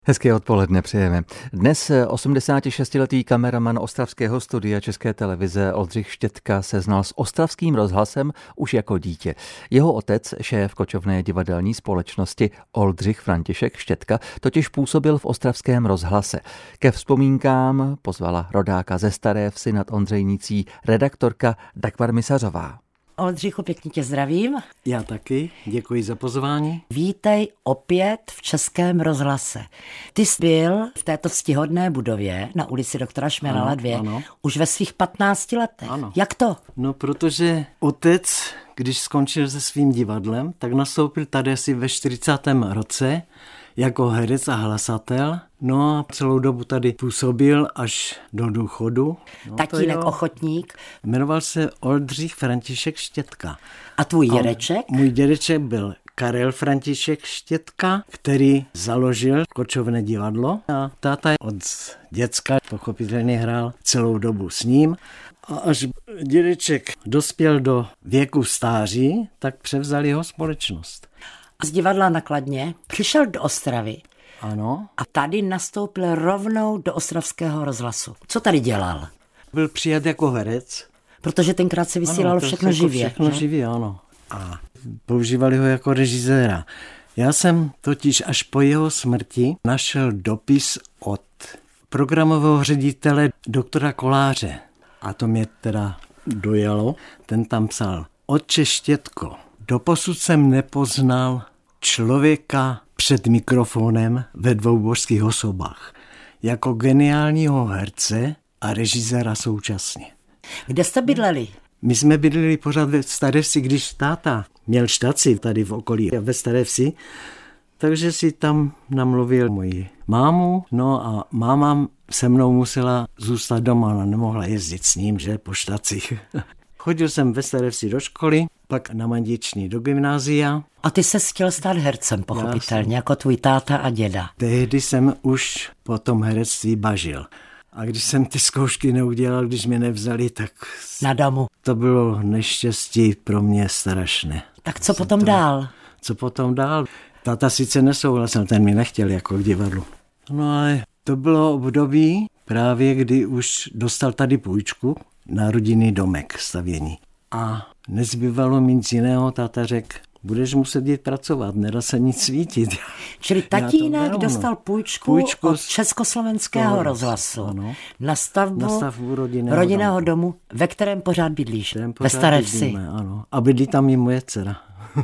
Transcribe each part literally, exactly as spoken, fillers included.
Hezké odpoledne přejeme. Dnes osmdesátišestiletý kameraman ostravského studia České televize Oldřich Štětka se znal s ostravským rozhlasem už jako dítě. Jeho otec, šéf kočovné divadelní společnosti Oldřich František Štětka, totiž působil v ostravském rozhlase. Ke vzpomínkám pozvala rodáka ze Staré Vsi nad Ondřejnicí redaktorka Dagmar Misařová. Oldřichu, pěkně tě zdravím. Já taky, děkuji za pozvání. Vítej opět v Českém rozhlase. Ty jsi byl v této ctihodné budově na ulici doktora Šmerala dvě ano. už ve svých patnácti letech. Ano. Jak to? No, protože otec, když skončil se svým divadlem, tak nastoupil tady asi ve čtyřicátém roce jako herec a hlasatel. No a celou dobu tady působil až do důchodu. No, Tatínek ochotník. Jmenoval se Oldřich František Štětka. A tvůj dědeček? A můj dědeček byl Karel František Štětka, který založil kočovné divadlo. A táta od děcka pochopitelně hrál celou dobu s ním. A až dědeček dospěl do věku stáří, tak převzal jeho společnost. Z divadla na Kladně přišel do Ostravy. Ano. A tady nastoupil rovnou do ostravského rozhlasu. Co tady dělal? Byl přijat jako herec. Protože tenkrát se vysílalo ano, všechno živě. Všechno živě, ano. A používali ho jako režiséra. Já jsem totiž až po jeho smrti našel dopis od programového ředitele doktora Koláře. A to mě teda dojalo. Ten tam psal: Otče Štětko, doposud jsem nepoznal člověka před mikrofonem ve dvou božských osobách, jako geniálního herce a režiséra současně. Kde jste bydleli? My jsme bydleli pořád ve Staré Vsi, když táta měl štaci tady v okolí ve Staré Vsi, takže si tam namluvil moji mámu, no a máma se mnou musela zůstat doma, ona nemohla jezdit s ním, že, po štacích. Chodil jsem ve Staré Vsi do školy, pak na Mandiční do gymnázia. A ty se chtěl stát hercem, pochopitelně, jako tvůj táta a děda. Tehdy jsem už po tom herectví bažil. A když jsem ty zkoušky neudělal, když mě nevzali, tak na domu. To bylo neštěstí pro mě strašné. Tak co potom to, dál? Co potom dál? Táta sice nesouhlasil, ten mi nechtěl jako k divadlu. No ale to bylo období právě, kdy už dostal tady půjčku na rodinný domek stavění. A nezbývalo mi nic jiného, táta řekl: budeš muset jít pracovat, nedá se nic svítit. Čili tatínek dostal půjčku, půjčku od Československého to, rozhlasu ano, na stavbu, na stavbu rodinného, rodinného domu. domu, ve kterém pořád bydlíš, kterém ve Staré Vsi. Ano. A bydlí tam i moje dcera.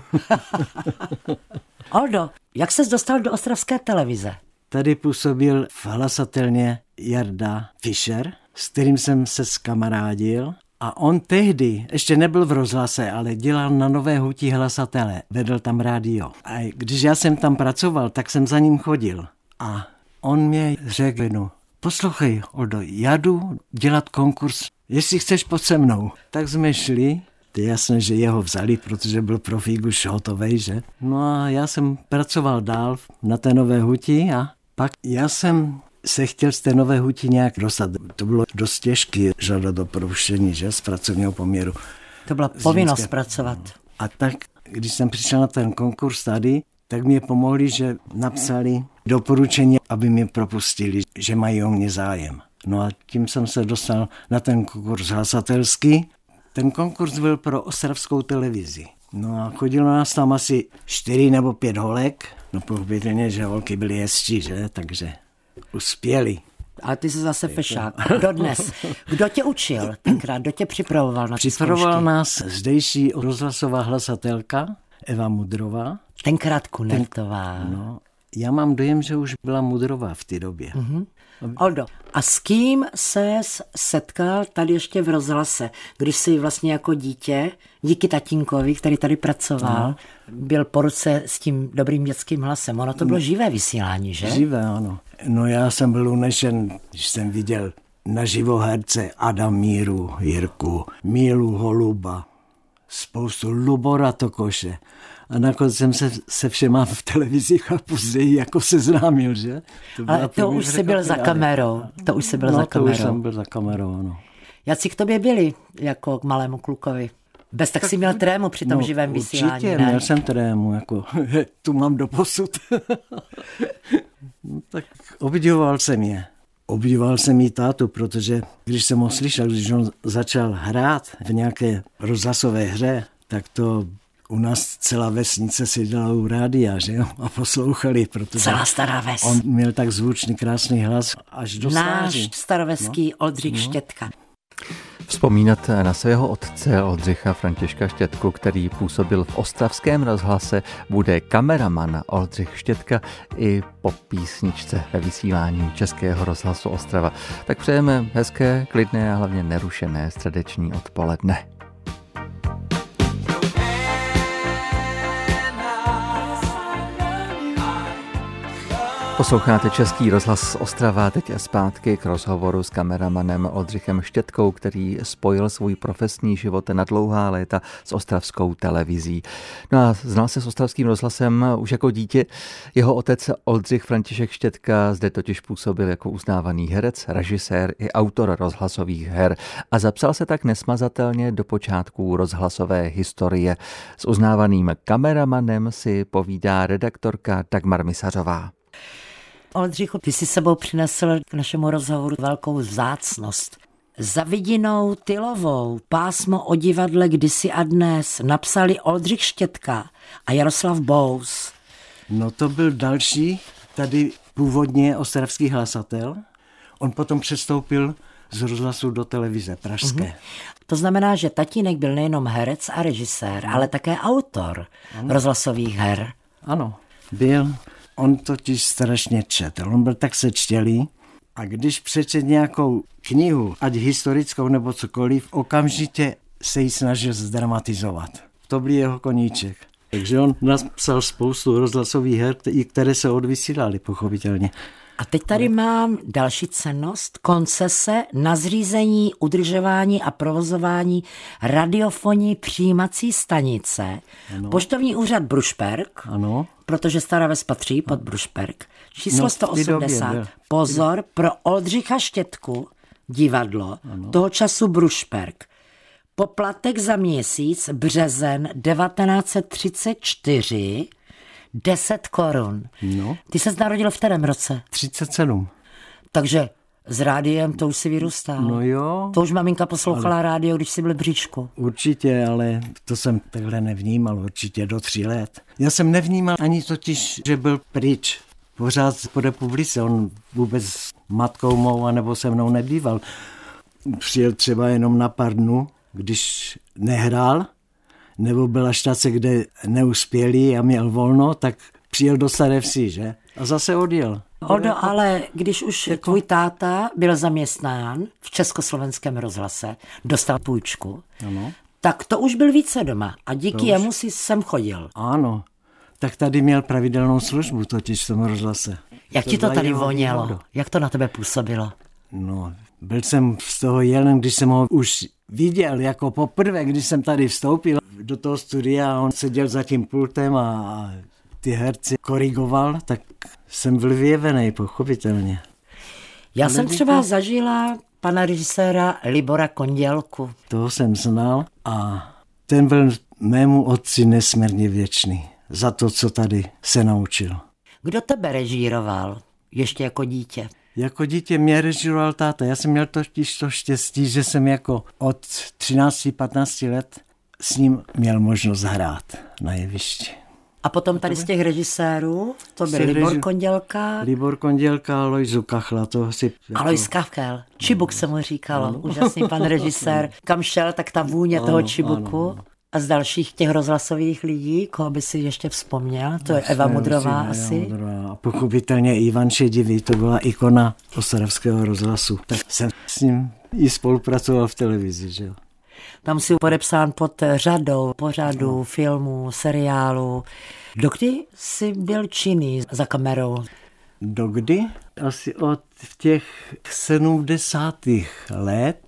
Oldo, jak ses dostal do ostravské televize? Tady působil v hlasatelně Jarda Fischer, s kterým jsem se zkamarádil. A on tehdy ještě nebyl v rozhlase, ale dělal na Nové huti hlasatele, vedl tam rádio. A když já jsem tam pracoval, tak jsem za ním chodil. A on mě řekl: no, poslouchej, Oldo, já jdu dělat konkurs, jestli chceš, pojď se mnou. Tak jsme šli, to je jasné, že jeho vzali, protože byl profík už hotovej, že? No a já jsem pracoval dál na té Nové huti a pak já jsem se chtěl z té Nové huti nějak dostat. To bylo dost těžké žádat o propuštění, že, z pracovního poměru. To byla povinnost pracovat. A tak, když jsem přišel na ten konkurs tady, tak mě pomohli, že napsali doporučení, aby mě propustili, že mají o mě zájem. No a tím jsem se dostal na ten konkurs hlasatelský. Ten konkurs byl pro ostravskou televizi. No a chodilo nás tam asi čtyři nebo pět holek. No pochopitelně, že holky byly hezčí, že, takže uspěli. Ale ty jsi zase fešák. Dodnes. Kdo tě učil tenkrát? Kdo tě připravoval na ty Připravoval zkoušky? nás zdejší rozhlasová hlasatelka Eva Mudrová. Tenkrát Kunertová. Ten, no, já mám dojem, že už byla Mudrová v té době. Mm-hmm. Oldo, a s kým ses setkal tady ještě v rozhlase, když jsi vlastně jako dítě, díky tatínkovi, který tady pracoval, no. byl po ruce s tím dobrým dětským hlasem? Ono to bylo živé vysílání, že? Živé, ano. No já jsem byl unešen, když jsem viděl naživo herce Adam Míru, Jirku, Mílu Holuba, spoustu Lubora Tokoše. A nakonec jsem se, se všema v televizích a později jako seznámil, že? To ale to už jsi byl za kamerou. To už jsi byl no, za kamerou. to už jsem byl za kamerou, ano. Jací k tobě byli, jako k malému klukovi? Bez tak si měl trému při tom no, živém vysílání, určitě, ne? měl jsem trému, jako tu mám doposud. No, tak obdivoval jsem je. Obdivoval jsem jí tátu, protože když jsem ho slyšel, když on začal hrát v nějaké rozhlasové hře, tak to u nás celá vesnice seděla u rádia, že jo, a poslouchali, protože celá stará ves. On měl tak zvučný, krásný hlas až do stáří. Náš staroveský no. Oldřich no. Štětka. Vzpomínat na svého otce Oldřicha Františka Štětku, který působil v ostravském rozhlase, bude kameraman Oldřich Štětka i po písničce ve vysílání Českého rozhlasu Ostrava. Tak přejeme hezké, klidné a hlavně nerušené středeční odpoledne. Posloucháte Český rozhlas Ostrava, teď zpátky k rozhovoru s kameramanem Oldřichem Štětkou, který spojil svůj profesní život na dlouhá léta s ostravskou televizí. No a znal se s ostravským rozhlasem už jako dítě. Jeho otec Oldřich František Štětka zde totiž působil jako uznávaný herec, režisér i autor rozhlasových her a zapsal se tak nesmazatelně do počátků rozhlasové historie. S uznávaným kameramanem si povídá redaktorka Dagmar Misařová. Oldřichu, ty si sebou přinesl k našemu rozhovoru velkou vzácnost. Za vidinou Tylovou pásmo o divadle Kdysi a dnes napsali Oldřich Štětka a Jaroslav Bous. No to byl další, tady původně ostravský hlasatel. On potom přestoupil z rozhlasu do televize pražské. Uh-huh. To znamená, že tatínek byl nejenom herec a režisér, ale také autor ano. rozhlasových her. Ano, byl. On totiž strašně četl, on byl tak sečtělý a když přečet nějakou knihu, ať historickou nebo cokoliv, okamžitě se ji snažil zdramatizovat. To byl jeho koníček. Takže on napsal spoustu rozhlasových her, které se odvysílaly, pochopitelně. A teď tady mám další cennost, koncese na zřízení, udržování a provozování radiofonní přijímací stanice. Ano. Poštovní úřad Brušperk, ano. Protože Stará Ves patří pod Brušperk. Číslo no, sto osmdesát. Pozor, pro Oldřicha Štětku, divadlo, ano. toho času Brušperk. Poplatek za měsíc, březen devatenáct set třicet čtyři, deset korun. No. Ty ses narodil v kterém roce? třicet sedm. Takže s rádiem to už si vyrůstal. No jo. To už maminka poslouchala ale... rádio, když jsi byl v bříšku. Určitě, ale to jsem takhle nevnímal určitě do tří let. Já jsem nevnímal ani totiž, že byl pryč. Pořád po republice, on vůbec s matkou mou anebo se mnou nebýval. Přijel třeba jenom na pár dnů, když nehrál, nebo byla štace, kde neuspěli a měl volno, tak přijel do Staré Vsi, že? A zase odjel. Oldo, ale když už jako... tvůj táta byl zaměstnán v Československém rozhlase, dostal půjčku, ano. tak to už byl více doma a díky to jemu už... si sem chodil. Ano, tak tady měl pravidelnou službu totiž v tom rozhlase. Jak to ti to tady vonělo? Jak to na tebe působilo? No, byl jsem z toho jelen, když jsem ho už viděl jako poprvé, když jsem tady vstoupil do toho studia a on seděl za tím pultem a ty herci korigoval, tak jsem byl vyjevený, pochopitelně. Já Ale jsem třeba to... zažila pana režiséra Libora Kondělku. Toho jsem znal a ten byl mému otci nesmírně věčný za to, co tady se naučil. Kdo tebe režíroval ještě jako dítě? Jako dítě mě režíroval táta. Já jsem měl totiž to štěstí, že jsem jako od třinácti patnácti let s ním měl možnost hrát na jevišti. A potom tady z těch režisérů, to byl Libor reži... Kondělka. Libor Kondělka, Alojzu Kachla, to si... Jako... Alojz Kachel, Čibuk se mu říkalo, ano. Úžasný pan režisér. Kam šel, tak ta vůně ano, toho Čibuku. Ano. A z dalších těch rozhlasových lidí, koho by si ještě vzpomněl, to je Eva Mudrová asi. Mudrová. A pochopitelně Ivan Šedivý, to byla ikona ostravského rozhlasu. Tak jsem s ním i spolupracoval v televizi, že jo. Tam si podepsán pod řadou pořadů, filmů, seriálů. Dokdy jsi byl činný za kamerou? Dokdy? Asi od těch sedmdesátých let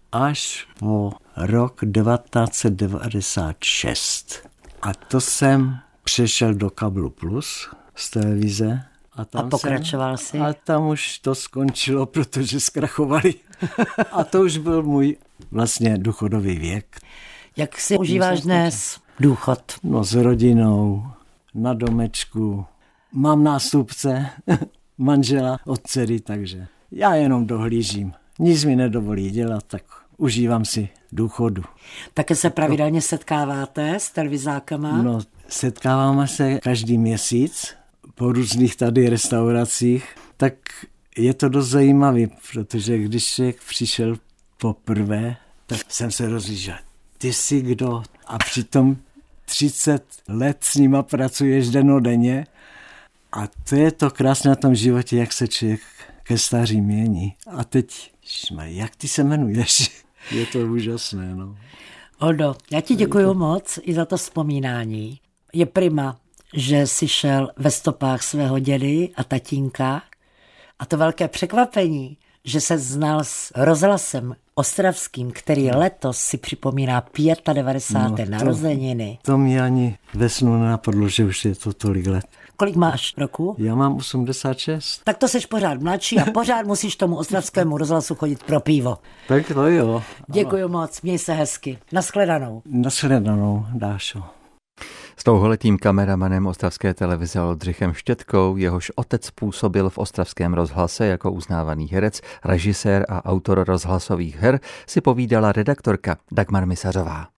až po rok devatenáct set devadesát šest. A to jsem přešel do Kablu Plus z televize. A, tam a pokračoval jsem, si? A tam už to skončilo, protože zkrachovali. A to už byl můj vlastně důchodový věk. Jak si užíváš dnes důchod? No s rodinou, na domečku. Mám nástupce, manžela od dcery, takže já jenom dohlížím. Nic mi nedovolí dělat, tak užívám si důchodu. Také se pravidelně setkáváte s televizákama? No, setkáváme se každý měsíc po různých tady restauracích, tak je to dost zajímavý, protože když člověk přišel poprvé, tak jsem se rozlížel. Ty jsi kdo? A přitom třicet let s nima pracuješ dennodenně. A to je to krásné na tom životě, jak se člověk ke stáří mění. A teď, jak ty se jmenuješ? Je to úžasné, no. Oldo, já ti děkuju moc i za to vzpomínání. Je prima, že jsi šel ve stopách svého dědy a tatínka. A to velké překvapení, že se znal s rozhlasem ostravským, který letos si připomíná devadesáté páté No, narozeniny. To mi ani ve snu nenapadlo, že už je to tolik let. Kolik máš roku? Já mám osmdesát šest. Tak to seš pořád mladší a pořád musíš tomu ostravskému rozhlasu chodit pro pivo. Tak to jo. Děkuju moc, měj se hezky. Nashledanou. Nashledanou, Dášo. S dlouholetým kameramanem ostravské televize Oldřichem Štětkou, jehož otec působil v ostravském rozhlase jako uznávaný herec, režisér a autor rozhlasových her, si povídala redaktorka Dagmar Misařová.